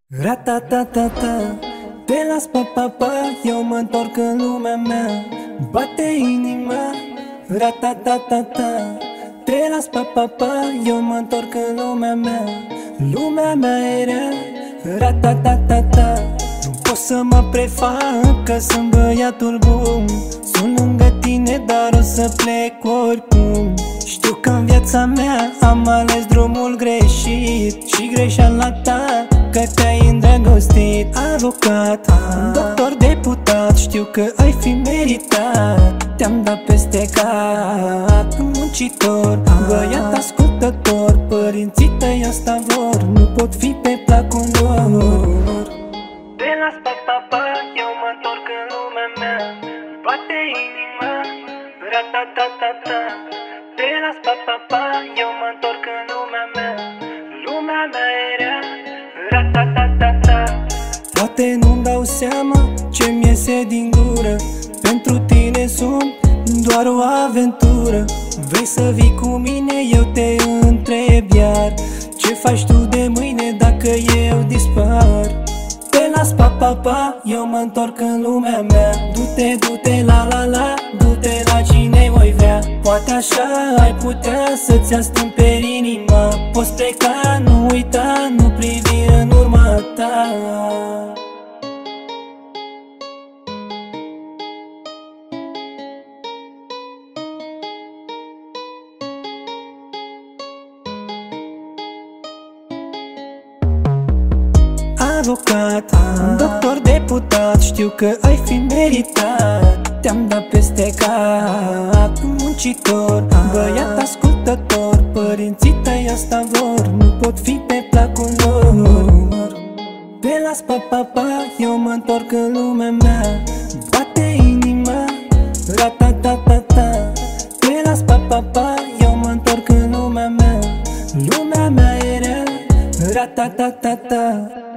Ratatatata, te las pa, eu mă întorc în lumea mea. Bate inima, ratatatata, te las pa, eu mă întorc în lumea mea. Lumea mea era ratatatata. Nu pot să mă prefac că sunt băiatul bun. Sunt lângă tine, dar o să plec oricum. Știu că în viața mea am ales drumul greșit și greșeala ta că te-ai îndrăgostit. Avocat, doctor, deputat, știu că ai fi meritat. Te-am dat peste cap, muncitor, băiat ascultător. Părinții tăi asta vor, nu pot fi pe placul lor. Te las pa, eu mă întorc în lumea mea. Bate inima, ratatatata. Te las pa, eu mă întorc în lumea mea. Lumea mea era ratatatata. Poate nu-mi dau seama ce-mi iese din gură. Pentru tine sunt doar o aventură. Vrei să vii cu mine, eu te întreb iar. Ce faci tu de mâine dacă eu dispar? Te las pa, eu mă întorc în lumea mea. Du-te, la, du-te la cine voi vrea. Poate așa ai putea să-ți astâmperi inima. Poți pleca, nu uita, nu privi în urma ta. Avocat, doctor, deputat, știu că ai fi meritat. Te-am dat peste cap, muncitor, băiat ascultător. Părinții tăi asta vor, nu pot fi pe placul lor. Te las pa, eu mă întorc în lumea mea. Bate inima, ratatatata. Te las pa, eu mă întorc în lumea mea. Lumea mea era ratatatata.